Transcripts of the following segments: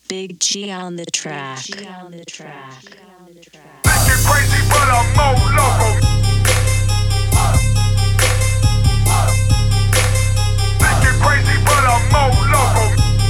Big G on the track. Think you're crazy, but I'm more local. Think you're crazy, but I'm more local.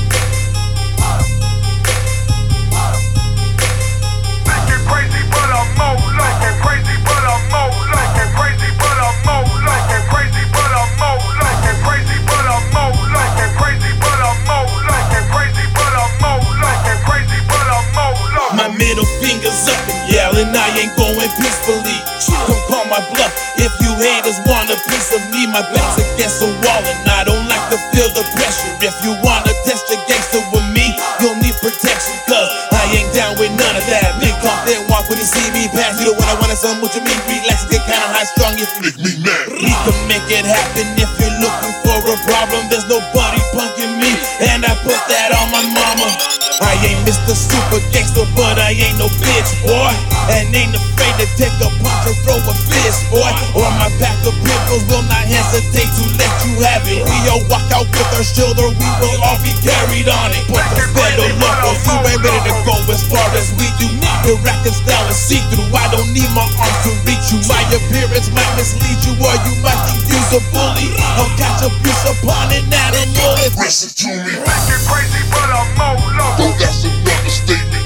Think you're crazy, but I'm more local. Crazy, but I'm more local. Crazy, but I'm more local. Crazy, but I'm more local. Crazy, but I'm more local. Crazy, but I'm more local. Crazy, but I'm more local. Crazy, but I'm more local. My middle finger's up and yelling, I ain't going peacefully. Don't call my bluff if you haters want a piece of me. My back's against the wall and I don't like to feel the pressure. If you wanna test your gangster with me, you'll need protection, cause I ain't down with none of that. Big talk, then walk when you see me pass. You don't wanna some, what you mean? Relax and get kinda high strong if you make me mad. We can make it happen if you're looking for a problem. There's nobody punking me, and I put that on my mama. I ain't Mr. Super Gangster, but I ain't no bitch, boy. And ain't afraid to take a punch or throw a fist, boy. Or my pack of pimples will not hesitate to let you have it. We all walk out with our shield or we will all be carried on it. But the federal locals, you ain't ready to go as far as we do. The racket style is see-through, I don't need my arms to reach you. My appearance might mislead you or you might think you's a bully. I'll catch abuse upon an animal if listen to me. Think you're crazy, but I'm more local. That's another statement.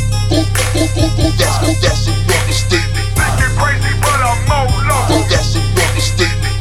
That's another statement. Think you're crazy, but I'm more local. That's another statement.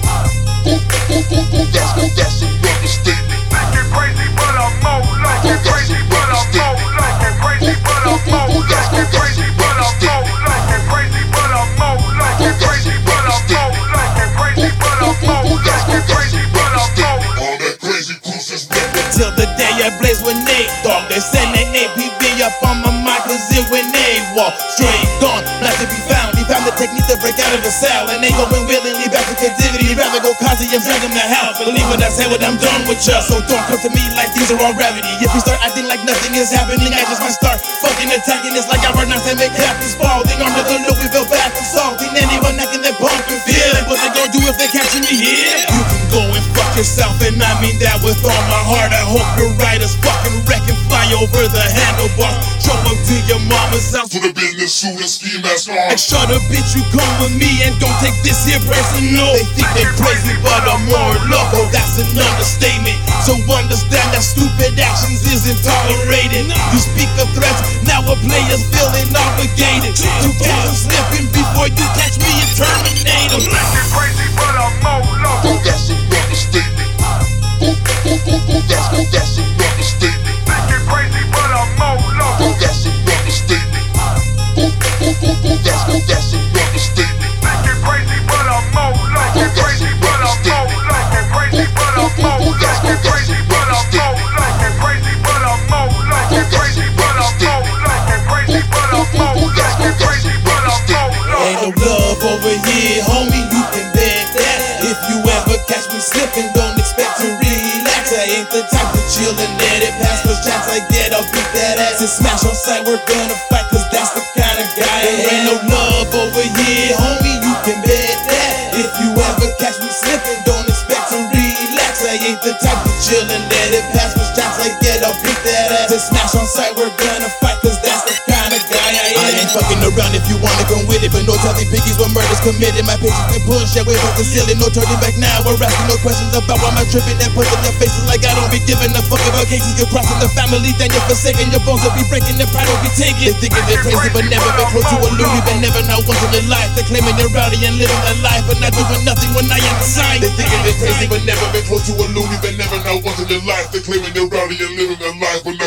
That's another statement. Think you're crazy, but I'm more local. Crazy, but I'm more local. Crazy, but I'm more local. Crazy, but I'm more local. Crazy, but I'm more local. Crazy, but I'm more local. Crazy, but I'm more local. Crazy, but I'm more local. All that crazy cruise is never. till the day I blaze with Nate Dogg. They send an APB up on my mic, cause it when they walk straight gone, not to be found. He found the technique to break out of the cell, and they going willingly back to captivity. Rather go cause and drag him to hell. Believe what I say when I'm done with ya, so don't come to me like these are all gravity. If you start acting like nothing is happening, I just might start fucking attacking. It's like I run out and make Captain Spaulding under the Louisville bath assaulting anyone knocking their pump and feeling what they gon' do if they catching me here. You can go and fuck yourself, and I mean that with all my heart. I hope you're right as fucking wreck and fly over the handlebars. Show up to your mama's house To the business suit and ski mask on. and shut up, bitch, you come with me and don't take this here personal. They think they crazy, but I'm more local, that's an understatement. So understand that stupid actions isn't tolerated. You speak of threats, now a player's feeling obligated to catch them slipping before you catch me and terminate them. Think you're crazy, but I'm more local. That's another statement. That's another statement. Think you're crazy, but I'm more local. That's another statement. That's another statement. Think you're crazy, but I'm more local. Crazy, but I'm more local. Crazy, but I'm more local. Crazy, but I'm more local. Crazy, but I'm more local. Crazy, but I'm more local. Crazy, but I'm more local. Crazy, but I'm more local. Ain't no love over here, homie, you can bet that. If you ever catch me slipping, don't expect to relax. I ain't the type to chill and let it pass. First chance I get, I'll beat that ass and smash on sight. We're gonna fight, cause that's the kind of guy I am. Ain't no love over here, homie, you can bet that. If you ever catch me slipping, don't expect to relax. I ain't the type to chill and let it pass. First chance I get, I'll beat that ass and smash on sight. We're gonna fight, cause that's the kind of guy I am. I ain't fucking around if you wanna come with it, but no telling piggies when murder's committed. My pictures been pushed, yeah, way past the ceiling, no turning back now. We're asking no questions about why I'm tripping and pushing their faces like I don't be giving a fuck about cases. You're crossing the family, then you're forsaken. Your bones will be breaking, their pride will be taken. They thinking they're crazy, but never been close to a loony, but never not once in their life. They're claiming they're rowdy and living their life, but not doing nothing when I am inside. They thinking they're crazy, but never been close to a loony, but never know once in their life. They're claiming they're rowdy and living their life, but